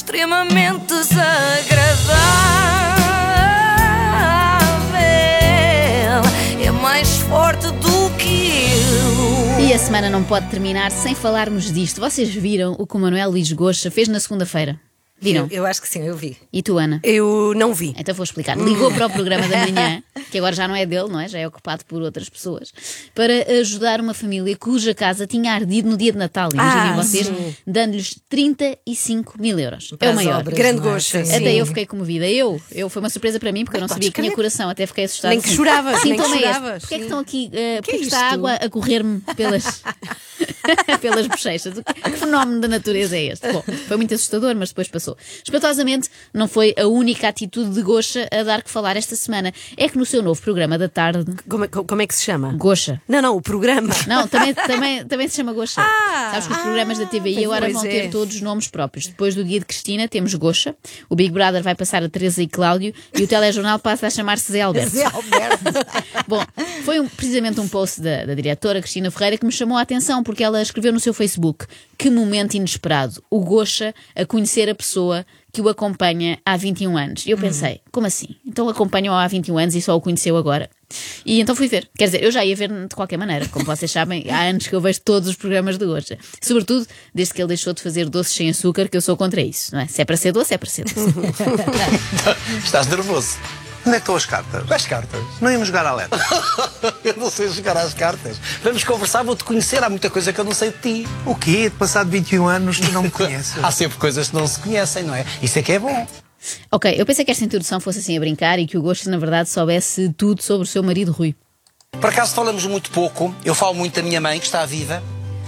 extremamente desagradável. É mais forte do que eu. E a semana não pode terminar sem falarmos disto. Vocês viram o que o Manuel Luís Goxa fez na segunda-feira? Viram? Eu acho que sim, eu vi. E tu, Ana? Eu não vi. Então vou explicar. Ligou para o programa da manhã, que agora já não é dele, não é? Já é ocupado por outras pessoas, para ajudar uma família cuja casa tinha ardido no dia de Natal. Imaginem vocês, dando-lhes 35 mil euros. É o maior. Obras, grande gosto. Até eu fiquei comovida. Foi uma surpresa para mim, porque eu não sabia que tinha coração. Até fiquei assustada. Nem que choravas, Sim, nem que toma este. choravas. Porquê é que estão aqui? Porquê é que está isto? a água a correr-me pelas bochechas? Que fenómeno da natureza é este? Bom, foi muito assustador, mas depois passou. Espantosamente, não foi a única atitude de Goxa a dar que falar esta semana. É que no seu novo programa da tarde... Como é que se chama? Goxa. Não, o programa. Não, também se chama Goxa. Sabes que os programas da TVI agora vão ter todos nomes próprios. Depois do dia de Cristina temos Goxa, o Big Brother vai passar a Teresa e Cláudio e o telejornal passa a chamar-se Zé Alberto. Zé Alberto. Bom, foi precisamente um post da diretora Cristina Ferreira que me chamou a atenção, porque ela escreveu no seu Facebook: que momento inesperado, o Goxa a conhecer a pessoa que o acompanha há 21 anos. E eu pensei, como assim? Então acompanham há 21 anos e só o conheceu agora? E então fui ver. Quer dizer, eu já ia ver de qualquer maneira. Como vocês sabem, há anos que eu vejo todos os programas de Goxa. Sobretudo, desde que ele deixou de fazer doces sem açúcar, que eu sou contra isso, não é? Se é para ser doce, é para ser doce. Estás nervoso? Onde é que estão as cartas? Quais cartas? Não íamos jogar à letra. Eu não sei jogar às cartas. Vamos conversar, vou-te conhecer. Há muita coisa que eu não sei de ti. O quê? Passado 21 anos tu não me conheces? Há sempre coisas que não se conhecem, não é? Isso é que é bom. Ok, eu pensei que esta introdução fosse assim a brincar e que o Goxa, na verdade, soubesse tudo sobre o seu marido Rui. Por acaso falamos muito pouco. Eu falo muito da minha mãe, que está viva.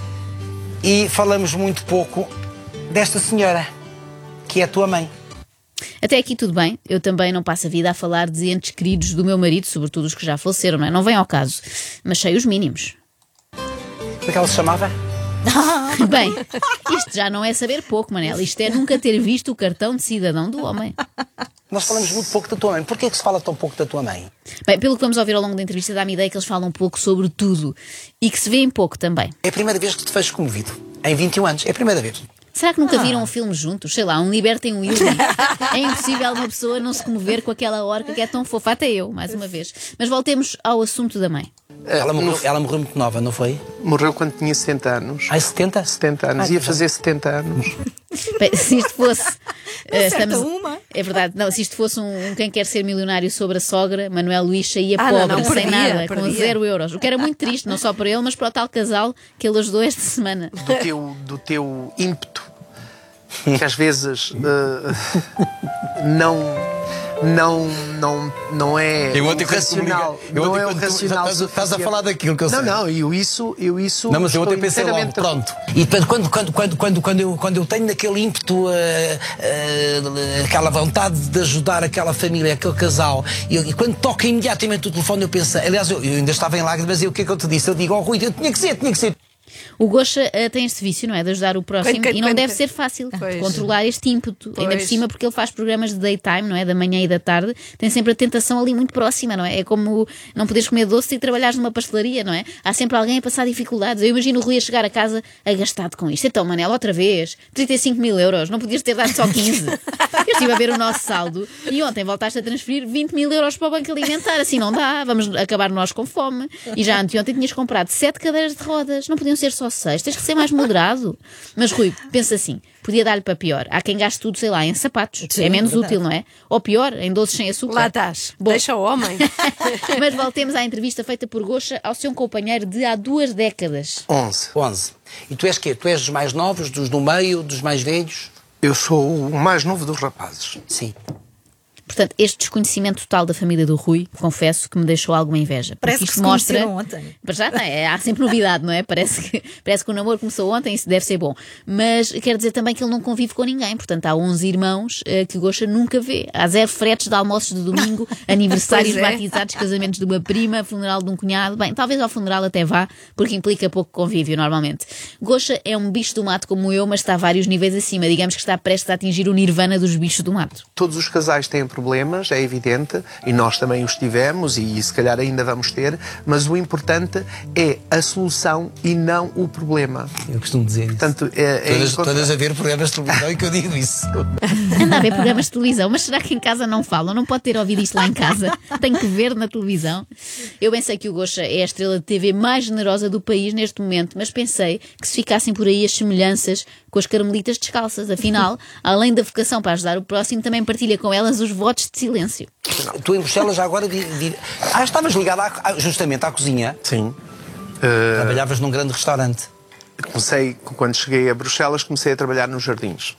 E falamos muito pouco desta senhora, que é a tua mãe. Até aqui tudo bem, eu também não passo a vida a falar de entes queridos do meu marido, sobretudo os que já faleceram, não é? Não vem ao caso, mas sei os mínimos. Como é que ela se chamava? Bem, isto já não é saber pouco, Manel, isto é nunca ter visto o cartão de cidadão do homem. Nós falamos muito pouco da tua mãe. Porquê é que se fala tão pouco da tua mãe? Bem, pelo que vamos ouvir ao longo da entrevista, dá-me ideia que eles falam um pouco sobre tudo e que se vê em pouco também. É a primeira vez que te vejo comovido. Em 21 anos. É a primeira vez. Será que nunca viram um filme juntos? Sei lá, um Libertem um Willy. É impossível uma pessoa não se comover com aquela orca que é tão fofa. Até eu, mais uma vez. Mas voltemos ao assunto da mãe. Ela morreu muito nova, não foi? Morreu quando tinha 70 anos. Ai, 70? 70 anos. Ia fazer 70 anos. Bem, se isto fosse... uma. É verdade, não, se isto fosse um Quem Quer Ser Milionário sobre a sogra, Manuel Luís saía pobre, não, sem perdia, nada, com perdia. 0 euros. O que era muito triste, não só para ele, mas para o tal casal que ele ajudou esta semana. Do teu ímpeto, que às vezes não é racional. Não é o racional. Estás a falar daquilo que eu sei. Não, eu isso. Não, mas eu até pensei logo, inteiramente- pronto. E portanto, quando eu tenho naquele ímpeto aquela vontade de ajudar aquela família, aquele casal, e quando toca imediatamente o telefone, eu penso, aliás, eu ainda estava em lágrimas, e o que é que eu te disse? Eu digo, Rui, tinha que ser. O Goxa tem este vício, não é? De ajudar o próximo e não deve ser fácil Pois. controlar este ímpeto. Ainda por Pois. cima, porque ele faz programas de daytime, não é? Da manhã e da tarde, tem sempre a tentação ali muito próxima, não é? É como não poderes comer doce e trabalhares numa pastelaria, não é? Há sempre alguém a passar dificuldades. Eu imagino o Rui a chegar a casa agastado com isto. Então, Manel, outra vez, 35 mil euros, não podias ter dado só 15. Eu estive a ver o nosso saldo e ontem voltaste a transferir 20 mil euros para o Banco Alimentar. Assim não dá, vamos acabar nós com fome. E já anteontem tinhas comprado 7 cadeiras de rodas, não podiam ser só 6, tens que ser mais moderado. Mas Rui, pensa assim, podia dar-lhe para pior. Há quem gaste tudo, sei lá, em sapatos. Sim, é menos verdade. útil, não é? Ou pior, em doces sem açúcar. Lá estás. Bom. Deixa o homem. Mas voltemos à entrevista feita por Goxa ao seu companheiro de há 2 décadas. 11. E tu és quê? Tu és dos mais novos, dos do meio, dos mais velhos? Eu sou o mais novo dos rapazes. Sim. Portanto, este desconhecimento total da família do Rui, confesso que me deixou alguma inveja. Porque Parece que isto se mostra. conheceram ontem. Para já, não é? Há sempre novidade, não é? Parece que o namoro começou ontem, isso deve ser bom. Mas quer dizer também que ele não convive com ninguém. Portanto, há 11 irmãos que Goxa nunca vê. Há 0 fretes de almoços de domingo, aniversários, Pois é. batizados, casamentos de uma prima, funeral de um cunhado. Bem, talvez ao funeral até vá, porque implica pouco convívio normalmente. Goxa é um bicho do mato como eu, mas está a vários níveis acima. Digamos que está prestes a atingir o nirvana dos bichos do mato. Todos os casais têm problemas, é evidente, e nós também os tivemos e se calhar ainda vamos ter, mas o importante é a solução e não o problema. Eu costumo dizer isso. Portanto, todas a ver programas de televisão e que eu digo isso. Anda a ver programas de televisão, mas será que em casa não falam? Não pode ter ouvido isto lá em casa? Tem que ver na televisão. Eu bem sei que o Gosha é a estrela de TV mais generosa do país neste momento, mas pensei que se ficassem por aí as semelhanças com as carmelitas descalças. Afinal, além da vocação para ajudar o próximo, também partilha com elas os votos de silêncio. Tu em Bruxelas já agora... estavas ligada justamente à cozinha? Sim. Trabalhavas num grande restaurante. Quando cheguei a Bruxelas, comecei a trabalhar nos jardins.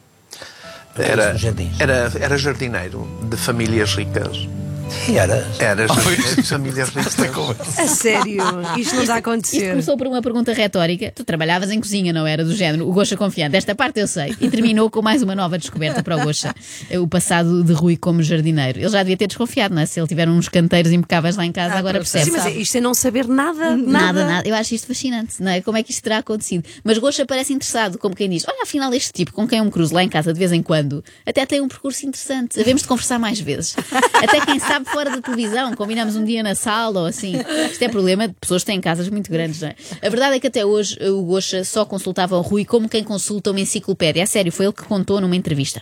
Jardins. Era jardineiro de famílias ricas. E era jardineiro de famílias ricas. A sério? Isto não está a Isto acontecer. começou por uma pergunta retórica. Tu trabalhavas em cozinha, não era? Do género, o Gosha confiante. Esta parte eu sei. E terminou com mais uma nova descoberta para o Gosha. O passado de Rui como jardineiro. Ele já devia ter desconfiado, não é? Se ele tiver uns canteiros impecáveis lá em casa, agora percebe. Sim, mas isto é não saber nada. Nada. Eu acho isto fascinante, não é? Como é que isto terá acontecido? Mas Gosha parece interessado, como quem diz: olha, afinal, este tipo com quem eu me cruzo lá em casa de vez em quando até tem um percurso interessante. Havemos de conversar mais vezes. Até quem sabe fora da televisão. Combinamos um dia na sala ou assim. Isto é problema de pessoas que têm casas muito grandes, não é? A verdade é que até hoje o Gosha só consultava o Rui como quem consulta uma enciclopédia. É sério, foi ele que contou numa entrevista.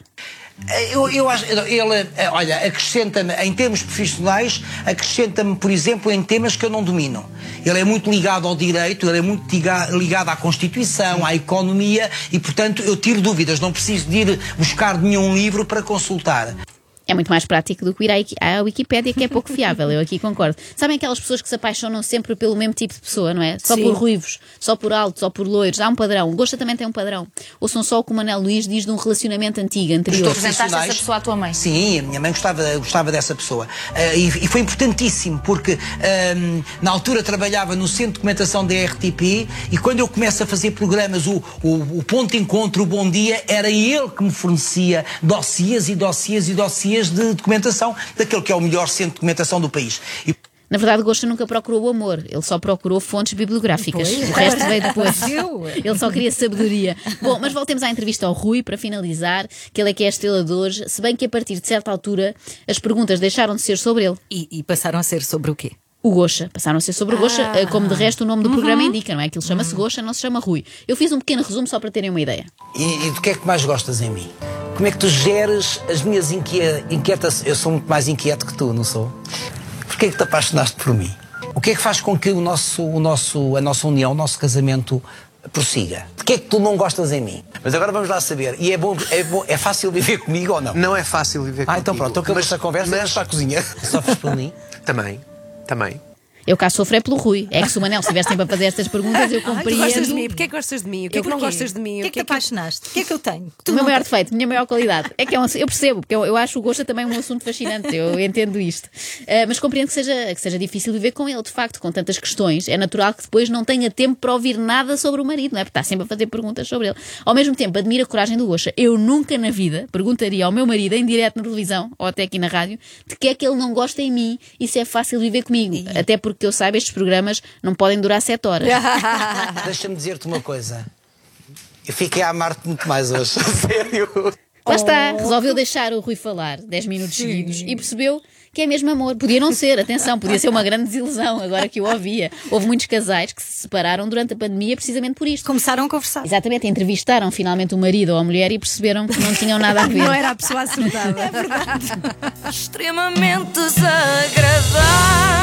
Eu acho, ele, olha, acrescenta-me em termos profissionais, acrescenta-me, por exemplo, em temas que eu não domino. Ele é muito ligado ao direito, ele é muito ligado à Constituição, à economia e, portanto, eu tiro dúvidas, não preciso de ir buscar nenhum livro para consultar. É muito mais prático do que ir à Wikipédia, que é pouco fiável, eu aqui concordo. Sabem aquelas pessoas que se apaixonam sempre pelo mesmo tipo de pessoa, não é? Só Sim. por ruivos, só por altos, só por loiros. Há um padrão. O Gosha também tem um padrão. Ouçam só o que o Manel Luís diz de um relacionamento antigo, anterior. Apresentaste essa pessoa à tua mãe? Sim, a minha mãe gostava dessa pessoa. E foi importantíssimo, porque na altura trabalhava no Centro de Documentação da RTP e quando eu começo a fazer programas, o Ponto de Encontro, o Bom Dia, era ele que me fornecia dossiês e dossiês e dossiês de documentação daquele que é o melhor centro de documentação do país. Na verdade, Gosha nunca procurou o amor, ele só procurou fontes bibliográficas. O resto veio depois. Ele só queria sabedoria. Bom, mas voltemos à entrevista ao Rui para finalizar, que ele é que é a estrela de hoje, se bem que a partir de certa altura as perguntas deixaram de ser sobre ele. E passaram a ser sobre o quê? O Gosha. Passaram a ser sobre o Gosha, como de resto o nome do programa indica, não é? Aquilo chama-se Gosha, não se chama Rui. Eu fiz um pequeno resumo só para terem uma ideia. E do que é que mais gostas em mim? Como é que tu geres as minhas inquietas? Eu sou muito mais inquieto que tu, não sou? Porquê é que te apaixonaste por mim? O que é que faz com que a nossa união, o nosso casamento prossiga? Porquê é que tu não gostas em mim? Mas agora vamos lá saber. E é fácil viver comigo ou não? Não é fácil viver comigo. Então pronto, acabou esta conversa e vamos para a cozinha. Sofres por mim? Também. Eu cá sofro é pelo Rui. É que se o Manel estivesse sempre a fazer estas perguntas, eu compreendo. Tu gostas de mim? Porquê é que gostas de mim? O que é que não gostas de mim? O que é que te apaixonaste? O que é que eu tenho? O meu maior defeito, a minha maior qualidade é que eu percebo, porque eu acho o Gosha também um assunto fascinante, eu entendo isto. Mas compreendo que seja difícil viver com ele, de facto, com tantas questões. É natural que depois não tenha tempo para ouvir nada sobre o marido, não é? Porque está sempre a fazer perguntas sobre ele. Ao mesmo tempo, admiro a coragem do Gosha. Eu nunca na vida perguntaria ao meu marido, em direto na televisão, ou até aqui na rádio, de que é que ele não gosta em mim e se é fácil viver comigo. Até porque eu saiba, estes programas não podem durar 7 horas. Deixa-me dizer-te uma coisa. Eu fiquei a amar-te muito mais hoje. Sério. Lá está, resolveu deixar o Rui falar 10 minutos seguidos e percebeu que é mesmo amor. Podia não ser, atenção, podia ser uma grande desilusão agora que o ouvia. Houve muitos casais que se separaram durante a pandemia precisamente por isto. Começaram a conversar. Exatamente, entrevistaram finalmente o marido ou a mulher e perceberam que não tinham nada a ver. Não era a pessoa acertada. É verdade. Extremamente desagradável.